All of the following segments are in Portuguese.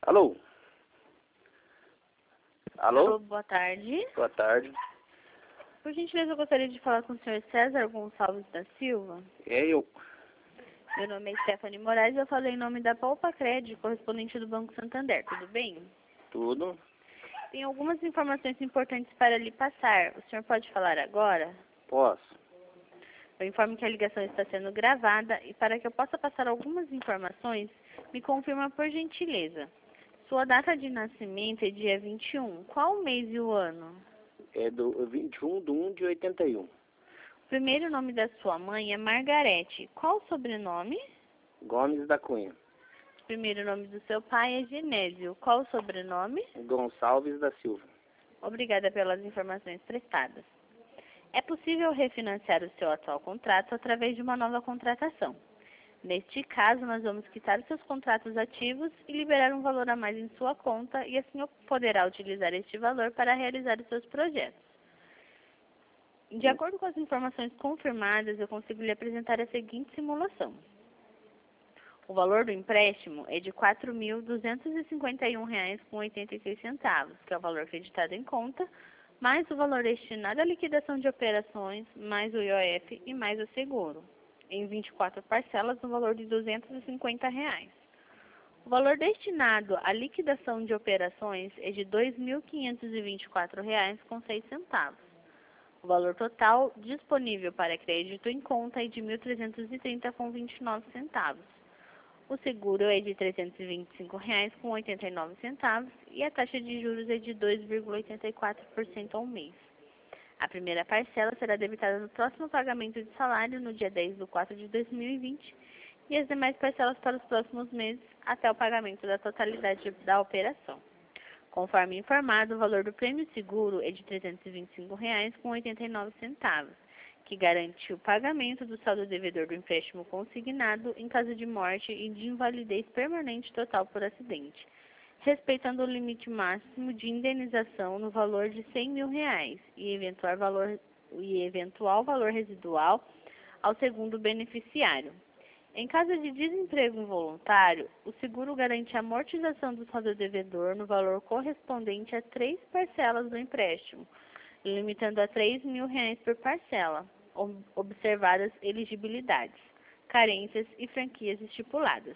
Alô? Alô, boa tarde. Boa tarde. Por gentileza, eu gostaria de falar com o senhor César Gonçalves da Silva. É eu. Meu nome é Stephanie Moraes e eu falei em nome da Poupa Crédito, correspondente do Banco Santander. Tudo bem? Tudo? Tem algumas informações importantes para lhe passar. O senhor pode falar agora? Posso. Eu informo que a ligação está sendo gravada e para que eu possa passar algumas informações, me confirma por gentileza. Sua data de nascimento é dia 21. Qual o mês e o ano? É do 21/1/81. O primeiro nome da sua mãe é Margarete. Qual o sobrenome? Gomes da Cunha. O primeiro nome do seu pai é Genésio. Qual o sobrenome? Gonçalves da Silva. Obrigada pelas informações prestadas. É possível refinanciar o seu atual contrato através de uma nova contratação. Neste caso, nós vamos quitar os seus contratos ativos e liberar um valor a mais em sua conta e assim poderá utilizar este valor para realizar os seus projetos. De acordo com as informações confirmadas, eu consigo lhe apresentar a seguinte simulação. O valor do empréstimo é de R$ 4.251,86, que é o valor acreditado em conta, mais o valor destinado à liquidação de operações, mais o IOF e mais o seguro, em 24 parcelas no valor de R$ 250. O valor destinado à liquidação de operações é de R$ 2.524,06. O valor total disponível para crédito em conta é de R$ 1.330,29. O seguro é de R$ 325,89 e a taxa de juros é de 2,84% ao mês. A primeira parcela será debitada no próximo pagamento de salário, no dia 10/4/2020, e as demais parcelas para os próximos meses, até o pagamento da totalidade da operação. Conforme informado, o valor do prêmio seguro é de R$ 325,89, que garante o pagamento do saldo devedor do empréstimo consignado em caso de morte e de invalidez permanente total por acidente, respeitando o limite máximo de indenização no valor de R$ 100.000 e eventual valor residual ao segundo beneficiário. Em caso de desemprego involuntário, o seguro garante a amortização do saldo devedor no valor correspondente a 3 parcelas do empréstimo, limitando a R$ 3.000 por parcela, observadas elegibilidades, carências e franquias estipuladas.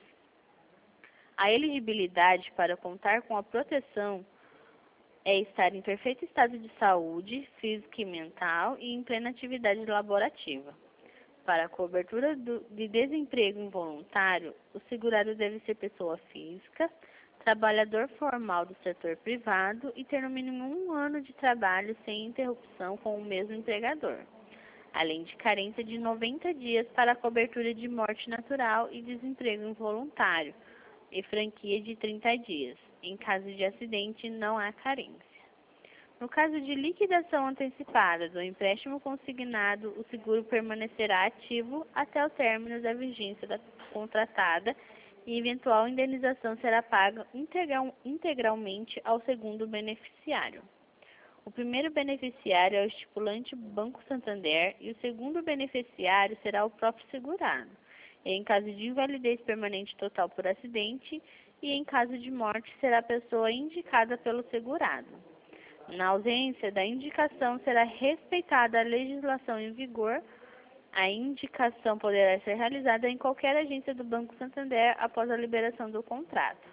A elegibilidade para contar com a proteção é estar em perfeito estado de saúde, física e mental e em plena atividade laborativa. Para a cobertura de desemprego involuntário, o segurado deve ser pessoa física, trabalhador formal do setor privado e ter no mínimo 1 ano de trabalho sem interrupção com o mesmo empregador, além de carência de 90 dias para a cobertura de morte natural e desemprego involuntário, e franquia de 30 dias. Em caso de acidente, não há carência. No caso de liquidação antecipada do empréstimo consignado, o seguro permanecerá ativo até o término da vigência da contratada e eventual indenização será paga integralmente ao segundo beneficiário. O primeiro beneficiário é o estipulante Banco Santander e o segundo beneficiário será o próprio segurado, em caso de invalidez permanente total por acidente e em caso de morte será a pessoa indicada pelo segurado. Na ausência da indicação, será respeitada a legislação em vigor. A indicação poderá ser realizada em qualquer agência do Banco Santander após a liberação do contrato.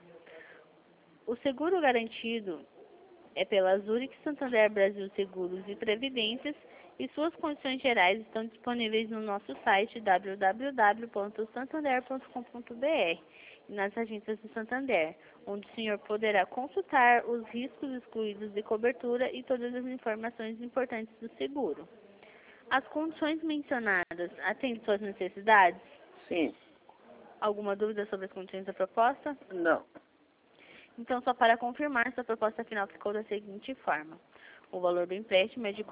O seguro garantido é pela Zurich Santander Brasil Seguros e Previdências e suas condições gerais estão disponíveis no nosso site www.santander.com.br e nas agências do Santander, onde o senhor poderá consultar os riscos excluídos de cobertura e todas as informações importantes do seguro. As condições mencionadas atendem suas necessidades? Sim. Alguma dúvida sobre as condições da proposta? Não. Então, só para confirmar, sua proposta final ficou da seguinte forma. O valor do empréstimo é de R$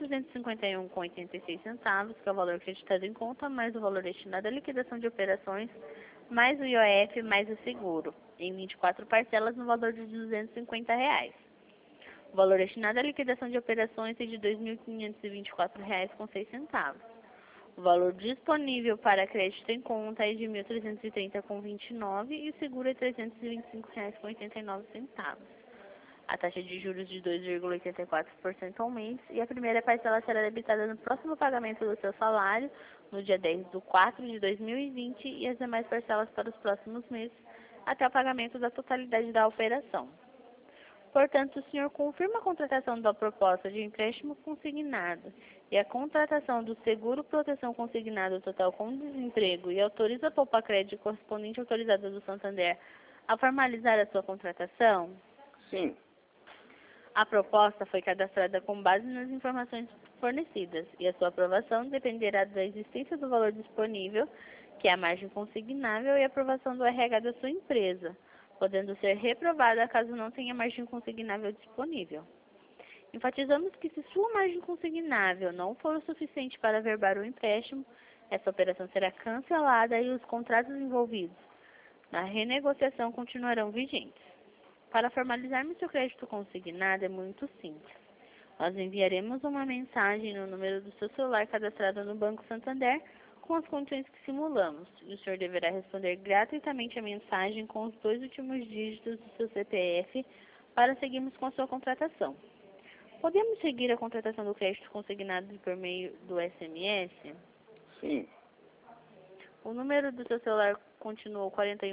4.251,86, que é o valor acreditado em conta, mais o valor destinado à liquidação de operações, mais o IOF, mais o seguro, em 24 parcelas no valor de R$ 250. O valor destinado à liquidação de operações é de R$ 2.524,06. O valor disponível para crédito em conta é de R$ 1.330,29 e o seguro é R$ 325,89. A taxa de juros de 2,84% ao mês e a primeira parcela será debitada no próximo pagamento do seu salário, no dia 10/4 de 2020, e as demais parcelas para os próximos meses, até o pagamento da totalidade da operação. Portanto, o senhor confirma a contratação da proposta de empréstimo consignado e a contratação do seguro proteção consignado total com desemprego e autoriza a Poupa-Crédito correspondente autorizada do Santander a formalizar a sua contratação? Sim. A proposta foi cadastrada com base nas informações fornecidas e a sua aprovação dependerá da existência do valor disponível, que é a margem consignável, e a aprovação do RH da sua empresa, podendo ser reprovada caso não tenha margem consignável disponível. Enfatizamos que se sua margem consignável não for o suficiente para averbar o empréstimo, essa operação será cancelada e os contratos envolvidos na renegociação continuarão vigentes. Para formalizarmos seu crédito consignado é muito simples. Nós enviaremos uma mensagem no número do seu celular cadastrado no Banco Santander com as condições que simulamos, e o senhor deverá responder gratuitamente a mensagem com os 2 últimos dígitos do seu CPF para seguirmos com a sua contratação. Podemos seguir a contratação do crédito consignado por meio do SMS? Sim. O número do seu celular continuou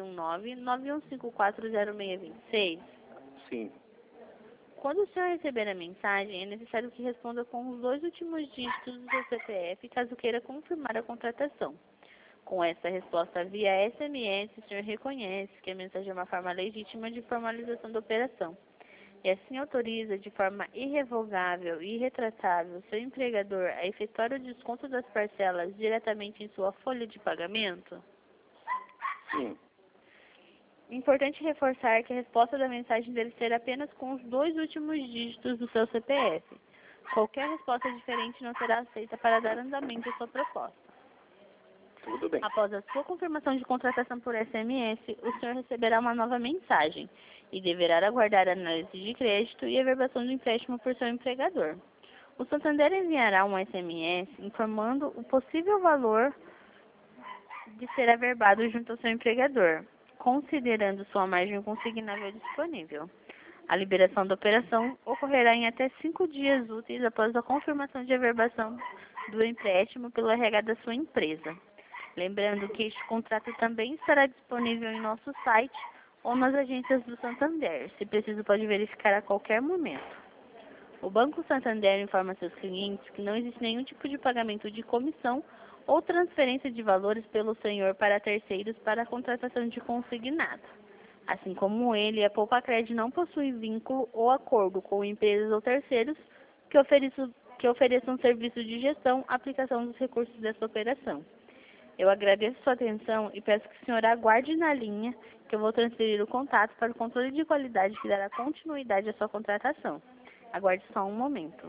419-91540626? Sim. Quando o senhor receber a mensagem, é necessário que responda com os 2 últimos dígitos do seu CPF, caso queira confirmar a contratação. Com essa resposta via SMS, o senhor reconhece que a mensagem é uma forma legítima de formalização da operação, e assim autoriza de forma irrevogável e irretratável seu empregador a efetuar o desconto das parcelas diretamente em sua folha de pagamento? Sim. Importante reforçar que a resposta da mensagem deve ser apenas com os 2 últimos dígitos do seu CPF. Qualquer resposta diferente não será aceita para dar andamento à sua proposta. Tudo bem. Após a sua confirmação de contratação por SMS, o senhor receberá uma nova mensagem e deverá aguardar a análise de crédito e a averbação do empréstimo por seu empregador. O Santander enviará um SMS informando o possível valor de ser averbado junto ao seu empregador, considerando sua margem consignável disponível. A liberação da operação ocorrerá em até 5 dias úteis após a confirmação de averbação do empréstimo pelo RH da sua empresa. Lembrando que este contrato também estará disponível em nosso site ou nas agências do Santander. Se preciso, pode verificar a qualquer momento. O Banco Santander informa seus clientes que não existe nenhum tipo de pagamento de comissão ou transferência de valores pelo senhor para terceiros para a contratação de consignado. Assim como ele, a Poupa-Crédito não possui vínculo ou acordo com empresas ou terceiros que ofereçam serviço de gestão, aplicação dos recursos dessa operação. Eu agradeço sua atenção e peço que o senhor aguarde na linha, que eu vou transferir o contato para o controle de qualidade que dará continuidade à sua contratação. Aguarde só um momento.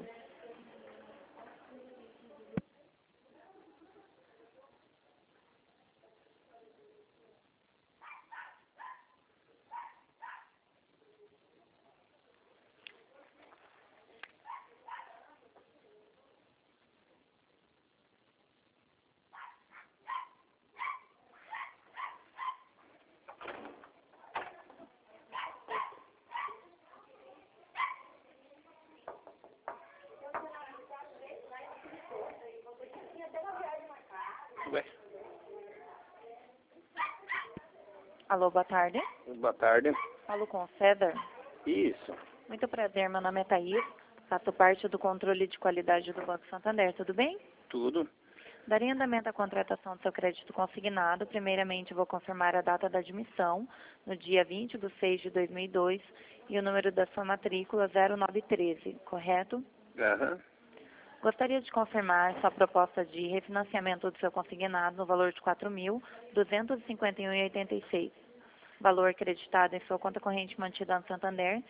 Ué. Alô, boa tarde. Boa tarde. Falo com o César. Isso. Muito prazer, meu nome é Thaís. Faço parte do controle de qualidade do Banco Santander, tudo bem? Tudo. Daria andamento à contratação do seu crédito consignado. Primeiramente, vou confirmar a data da admissão, no dia 20/6/2002, e o número da sua matrícula 0913, correto? Aham. Gostaria de confirmar sua proposta de refinanciamento do seu consignado no valor de R$ 4.251,86. Valor creditado em sua conta corrente mantida no Santander, R$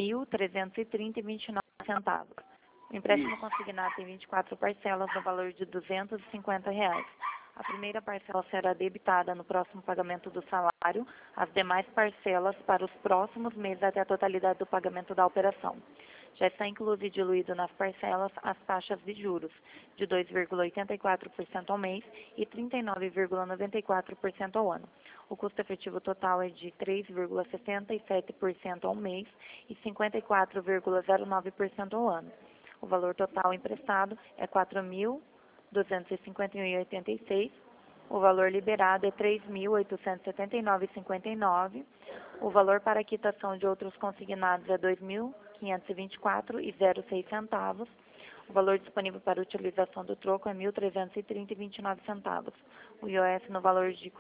1.330,29. O empréstimo consignado tem 24 parcelas no valor de R$ 250. A primeira parcela será debitada no próximo pagamento do salário, as demais parcelas para os próximos meses até a totalidade do pagamento da operação. Já está incluso e diluído nas parcelas as taxas de juros de 2,84% ao mês e 39,94% ao ano. O custo efetivo total é de 3,67% ao mês e 54,09% ao ano. O valor total emprestado é R$ 4.251,86. O valor liberado é R$ 3.879,59. O valor para quitação de outros consignados é R$ 2.524,06 centavos. O valor disponível para utilização do troco é R$ 1.330,29 centavos. O IOF no valor de R$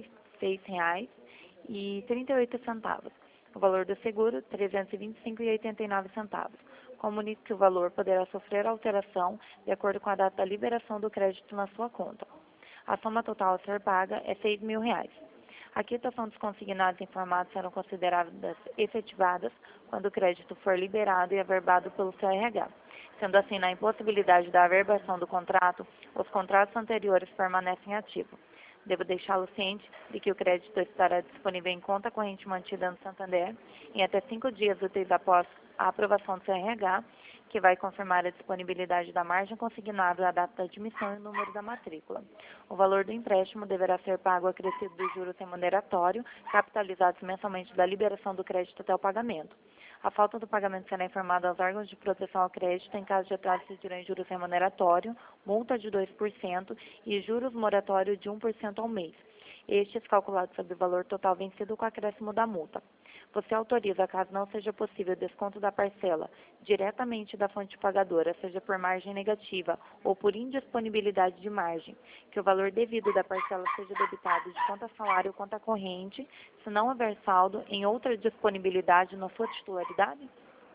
46,38 centavos. O valor do seguro, R$ 325,89 centavos. Comunique que o valor poderá sofrer alteração de acordo com a data da liberação do crédito na sua conta. A soma total a ser paga é R$ 6.000. A quitação dos consignados informados serão consideradas efetivadas quando o crédito for liberado e averbado pelo CRH. Sendo assim, na impossibilidade da averbação do contrato, os contratos anteriores permanecem ativos. Devo deixá-lo ciente de que o crédito estará disponível em conta corrente mantida no Santander em até 5 dias úteis após a aprovação do CRH, que vai confirmar a disponibilidade da margem consignável, a data da admissão e o número da matrícula. O valor do empréstimo deverá ser pago acrescido dos juros remuneratórios, capitalizados mensalmente da liberação do crédito até o pagamento. A falta do pagamento será informada aos órgãos de proteção ao crédito em caso de atraso incidirão em juros remuneratórios, multa de 2% e juros moratórios de 1% ao mês. Estes calculados sobre o valor total vencido com acréscimo da multa. Você autoriza, caso não seja possível, desconto da parcela diretamente da fonte pagadora, seja por margem negativa ou por indisponibilidade de margem, que o valor devido da parcela seja debitado de conta salário ou conta corrente, se não houver saldo em outra disponibilidade na sua titularidade?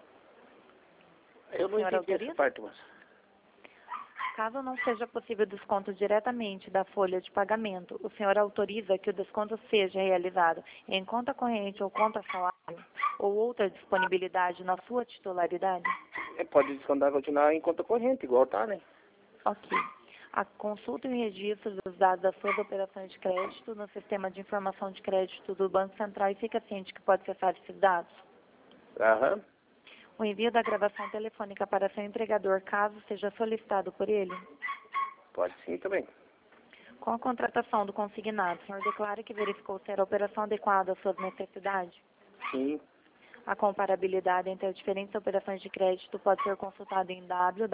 Eu não entendi essa parte, moça. Caso não seja possível desconto diretamente da folha de pagamento, o senhor autoriza que o desconto seja realizado em conta corrente ou conta salário ou outra disponibilidade na sua titularidade? Pode descontar, continuar em conta corrente, igual tá, né? Ok. A consulta e o registro dos dados das suas operações de crédito no sistema de informação de crédito do Banco Central e fica ciente que pode acessar esses dados? Aham. O envio da gravação telefônica para seu empregador, caso seja solicitado por ele? Pode sim também. Com a contratação do consignado, o senhor declara que verificou ser a operação adequada às suas necessidades? Sim. A comparabilidade entre as diferentes operações de crédito pode ser consultada em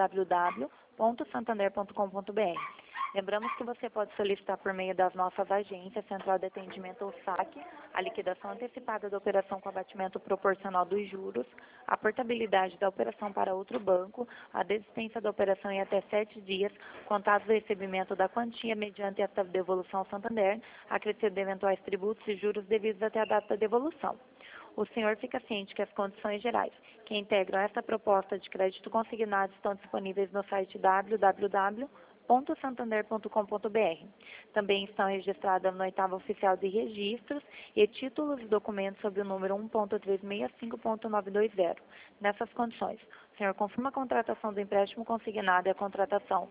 www.santander.com.br. Lembramos que você pode solicitar por meio das nossas agências, Central de Atendimento ou SAC, a liquidação antecipada da operação com abatimento proporcional dos juros, a portabilidade da operação para outro banco, a desistência da operação em até 7 dias, contados do recebimento da quantia mediante esta devolução ao Santander, acrescido de eventuais tributos e juros devidos até a data da devolução. O senhor fica ciente que as condições gerais que integram esta proposta de crédito consignado estão disponíveis no site www.santander.com.br. Também estão registradas no 8º Oficial de Registros e títulos e documentos sob o número 1.365.920. Nessas condições, o senhor confirma a contratação do empréstimo consignado e a contratação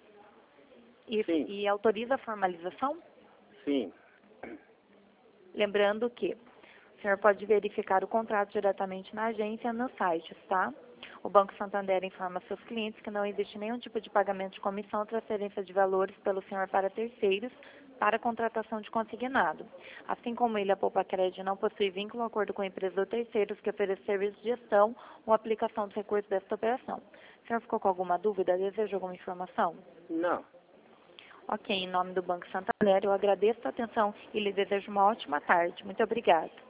e autoriza a formalização? Sim. Lembrando que o senhor pode verificar o contrato diretamente na agência no site, tá? O Banco Santander informa seus clientes que não existe nenhum tipo de pagamento de comissão ou transferência de valores pelo senhor para terceiros para a contratação de consignado. Assim como ele, a Poupa Crédito não possui vínculo ou acordo com empresas ou terceiros que ofereçam serviço de gestão ou aplicação dos recursos desta operação. O senhor ficou com alguma dúvida? Deseja alguma informação? Não. Ok, em nome do Banco Santander, eu agradeço a atenção e lhe desejo uma ótima tarde. Muito obrigada.